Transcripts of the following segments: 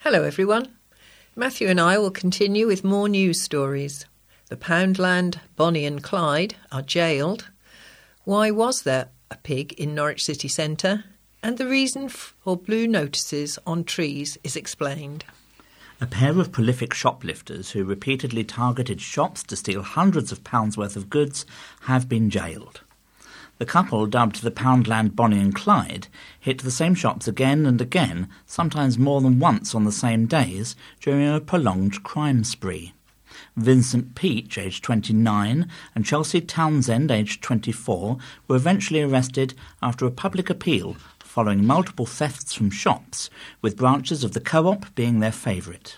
Hello everyone. Matthew and I will continue with more news stories. The Poundland Bonnie and Clyde are jailed. Why was there a pig in Norwich city centre? And the reason for blue notices on trees is explained. A pair of prolific shoplifters who repeatedly targeted shops to steal hundreds of pounds worth of goods have been jailed. The couple, dubbed the Poundland Bonnie and Clyde, hit the same shops again and again, sometimes more than once on the same days, during a prolonged crime spree. Vincent Peach, aged 29, and Chelsea Townsend, aged 24, were eventually arrested after a public appeal following multiple thefts from shops, with branches of the Co-op being their favourite.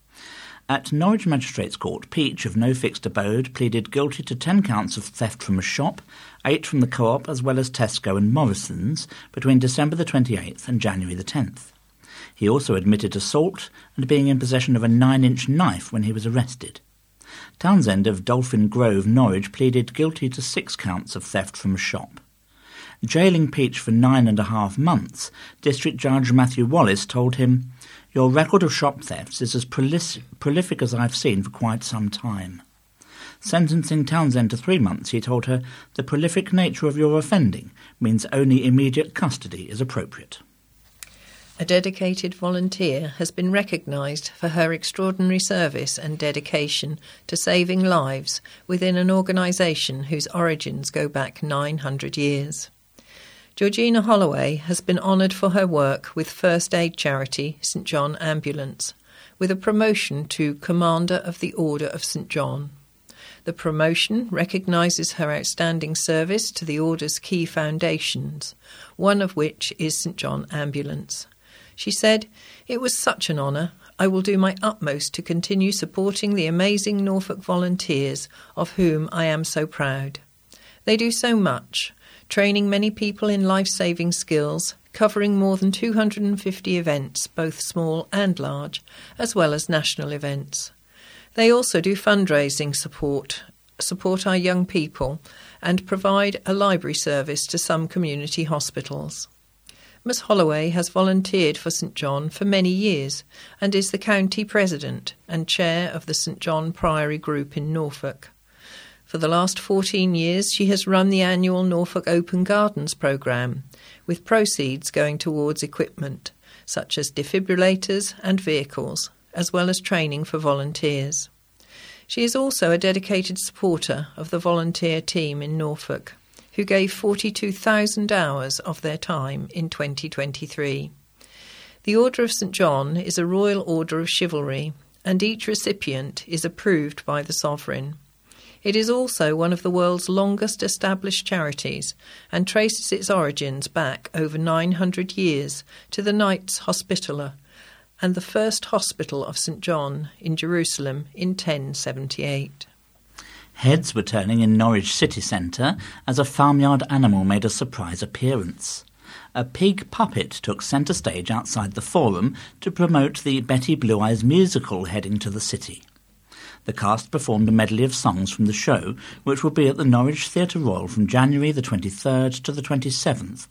At Norwich Magistrates Court, Peach, of no fixed abode, pleaded guilty to 10 counts of theft from a shop, 8 from the Co-op as well as Tesco and Morrison's, between December the 28th and January the 10th. He also admitted assault and being in possession of a 9-inch knife when he was arrested. Townsend of Dolphin Grove, Norwich, pleaded guilty to 6 counts of theft from a shop. Jailing Peach for 9.5 months, District Judge Matthew Wallace told him, "Your record of shop thefts is as prolific as I've seen for quite some time." Sentencing Townsend to 3 months, he told her, "The prolific nature of your offending means only immediate custody is appropriate." A dedicated volunteer has been recognised for her extraordinary service and dedication to saving lives within an organisation whose origins go back 900 years. Georgina Holloway has been honoured for her work with first aid charity St John Ambulance, with a promotion to Commander of the Order of St John. The promotion recognises her outstanding service to the Order's key foundations, one of which is St John Ambulance. She said, "It was such an honour. I will do my utmost to continue supporting the amazing Norfolk volunteers, of whom I am so proud. They do so much, training many people in life-saving skills, covering more than 250 events, both small and large, as well as national events. They also do fundraising support our young people, and provide a library service to some community hospitals." Miss Holloway has volunteered for St John for many years and is the county president and chair of the St John Priory Group in Norfolk. For the last 14 years, she has run the annual Norfolk Open Gardens programme, with proceeds going towards equipment, such as defibrillators and vehicles, as well as training for volunteers. She is also a dedicated supporter of the volunteer team in Norfolk, who gave 42,000 hours of their time in 2023. The Order of St John is a royal order of chivalry, and each recipient is approved by the sovereign. It is also one of the world's longest established charities and traces its origins back over 900 years to the Knights Hospitaller and the first hospital of St John in Jerusalem in 1078. Heads were turning in Norwich city centre as a farmyard animal made a surprise appearance. A pig puppet took centre stage outside the Forum to promote the Betty Blue Eyes musical heading to the city. The cast performed a medley of songs from the show, which will be at the Norwich Theatre Royal from January the 23rd to the 27th,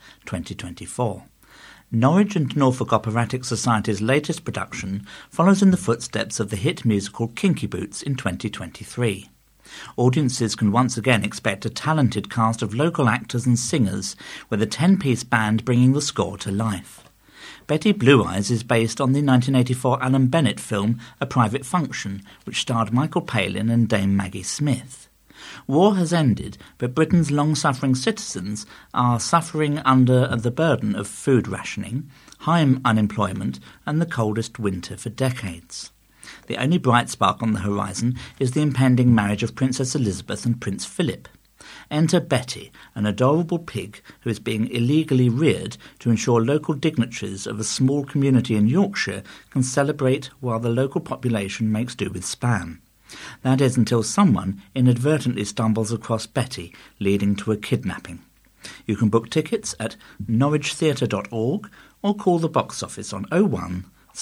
2024. Norwich and Norfolk Operatic Society's latest production follows in the footsteps of the hit musical Kinky Boots in 2023. Audiences can once again expect a talented cast of local actors and singers, with a 10-piece band bringing the score to life. Betty Blue Eyes is based on the 1984 Alan Bennett film A Private Function, which starred Michael Palin and Dame Maggie Smith. War has ended, but Britain's long-suffering citizens are suffering under the burden of food rationing, high unemployment and the coldest winter for decades. The only bright spark on the horizon is the impending marriage of Princess Elizabeth and Prince Philip. Enter Betty, an adorable pig who is being illegally reared to ensure local dignitaries of a small community in Yorkshire can celebrate while the local population makes do with spam. That is until someone inadvertently stumbles across Betty, leading to a kidnapping. You can book tickets at norwichtheatre.org or call the box office on 01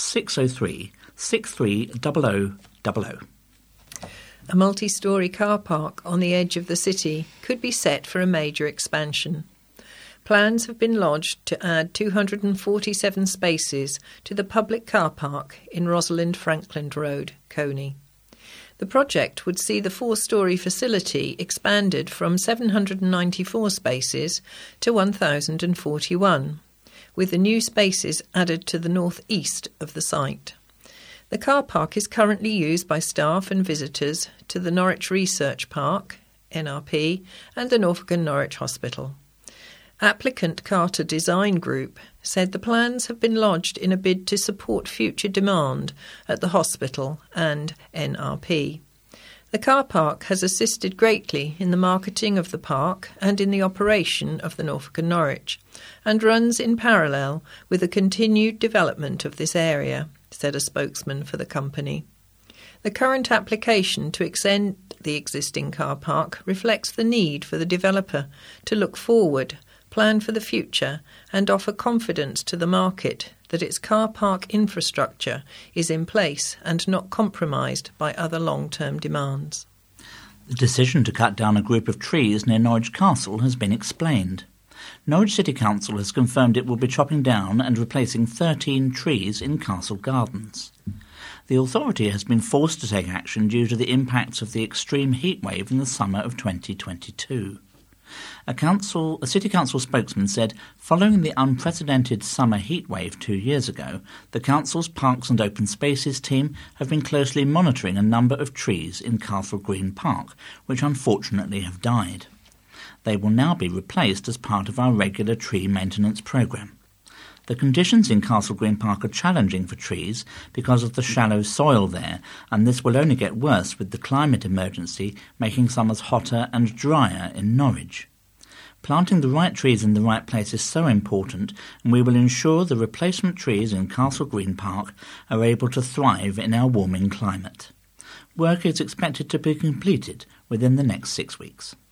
603 630000. A multi-storey car park on the edge of the city could be set for a major expansion. plans have been lodged to add 247 spaces to the public car park in Rosalind Franklin Road, Coney. The project would see the 4-storey facility expanded from 794 spaces to 1,041, with the new spaces added to the north-east of the site. The car park is currently used by staff and visitors to the Norwich Research Park, NRP, and the Norfolk and Norwich Hospital. Applicant Carter Design Group said the plans have been lodged in a bid to support future demand at the hospital and NRP. The car park has assisted greatly in the marketing of the park and in the operation of the Norfolk and Norwich, and runs in parallel with the continued development of this area, said a spokesman for the company. The current application to extend the existing car park reflects the need for the developer to look forward, plan for the future, and offer confidence to the market that its car park infrastructure is in place and not compromised by other long-term demands. The decision to cut down a group of trees near Norwich Castle has been explained. Norwich City Council has confirmed it will be chopping down and replacing 13 trees in Castle Gardens. The authority has been forced to take action due to the impacts of the extreme heat wave in the summer of 2022. A City Council spokesman said, following the unprecedented summer heat wave 2 years ago, the Council's Parks and Open Spaces team have been closely monitoring a number of trees in Castle Green Park, which unfortunately have died. They will now be replaced as part of our regular tree maintenance programme. The conditions in Castle Green Park are challenging for trees because of the shallow soil there, and this will only get worse with the climate emergency making summers hotter and drier in Norwich. Planting the right trees in the right place is so important, and we will ensure the replacement trees in Castle Green Park are able to thrive in our warming climate. Work is expected to be completed within the next 6 weeks.